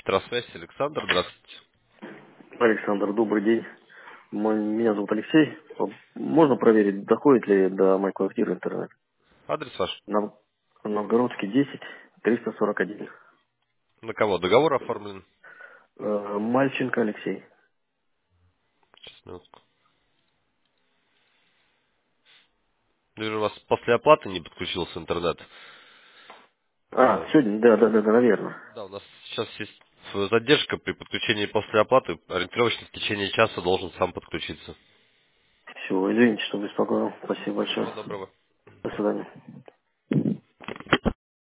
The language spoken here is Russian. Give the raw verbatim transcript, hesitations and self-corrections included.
Электросвязь, Александр, здравствуйте. Александр, добрый день. Мой- Меня зовут Алексей. Можно проверить, доходит ли до моей квартиры интернет? Адрес ваш? Нов- Новгородский десять, триста сорок один. На кого? Договор оформлен? Э, Мальченко Алексей. Сейчас, минутку. Вижу, у вас после оплаты не подключился интернет. А, Э, сегодня? Да, да, да, да, наверное. Да, у нас сейчас есть задержка при подключении после оплаты. Ориентировочно в течение часа должен сам подключиться. Все, извините, что беспокоил. Спасибо большое. Всего доброго. До свидания.